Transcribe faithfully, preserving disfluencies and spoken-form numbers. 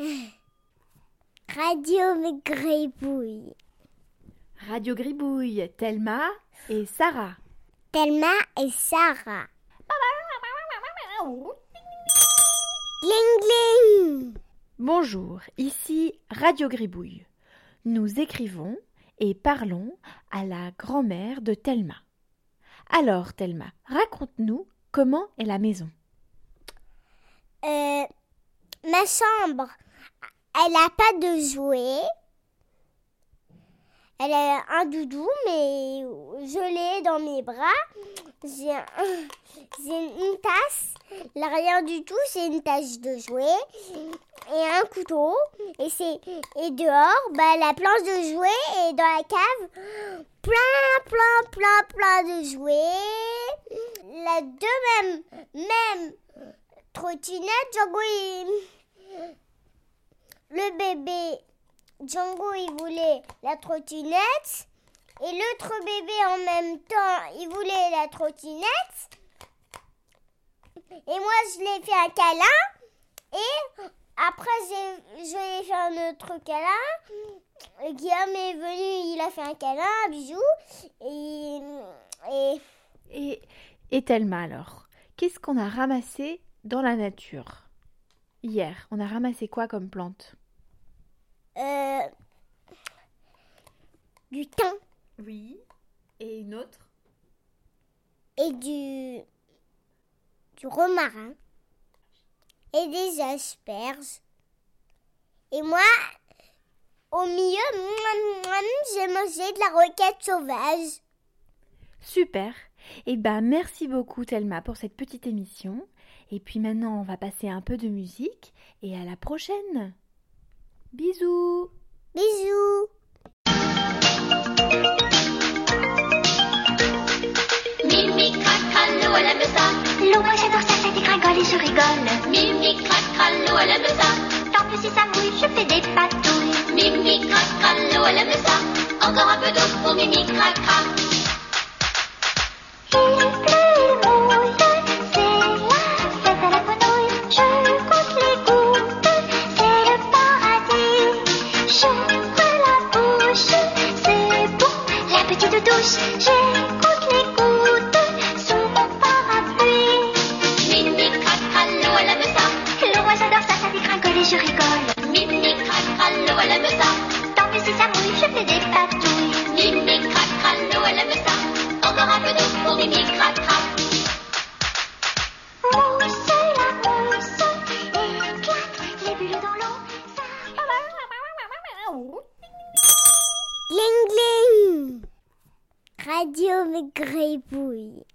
Radio Gribouille. Radio Gribouille, Thelma et Sarah. Thelma et Sarah. Gling gling. Bonjour, ici Radio Gribouille. Nous écrivons et parlons à la grand-mère de Thelma. Alors Thelma, raconte-nous comment est la maison. Euh, ma chambre, elle n'a pas de jouets. Elle a un doudou, mais je l'ai dans mes bras. J'ai, un, j'ai une tasse. L'arrière du tout, c'est une tasse de jouets. Et un couteau. Et, c'est, et dehors, bah, la planche de jouets. Et dans la cave, plein, plein, plein, plein de jouets. La deux mêmes, même trottinettes. Django, il... le bébé... Django, il voulait la trottinette et l'autre bébé en même temps, il voulait la trottinette. Et moi, je l'ai fait un câlin et après, j'ai, je lui ai fait un autre câlin. Et Guillaume est venu, il a fait un câlin, un bisou. Et, et... Et, et Thelma alors, qu'est-ce qu'on a ramassé dans la nature? Hier, on a ramassé quoi comme plante? Euh, du thym. Oui. Et une autre? Et du, du romarin. Et des asperges. Et moi, au milieu, j'ai mangé de la roquette sauvage. Super. Eh ben, merci beaucoup Thelma pour cette petite émission. Et puis maintenant, on va passer un peu de musique. Et à la prochaine. Bisous. Bisous. Mimi crac l'eau elle aime ça. L'eau moi j'adore ça, ça dégringole et je rigole. Mimi crac l'eau elle aime ça. Tant que si ça mouille, je fais des patouilles. Mimi crac l'eau elle aime ça. Encore un peu d'eau pour Mimi crac crac. Il pleut, il mouille, c'est la fête à la grenouille. Je goûte les gouttes, c'est le paradis. J'ouvre la bouche, c'est bon, la petite douche. J'écoute les gouttes sous mon parapluie. Mimi crac l'eau elle aime ça. L'eau moi j'adore ça, ça dégringole et je rigole. Mimi crac l'eau elle aime ça. Tant que si ça mouille, je fais des patouilles. Mimi crac l'eau elle aime ça. Encore un peu d'eau pour Mimi crac crac. Mousse, la mousse, éclate les bulles dans l'eau. Ça... Gling gling. Radio Gribouille.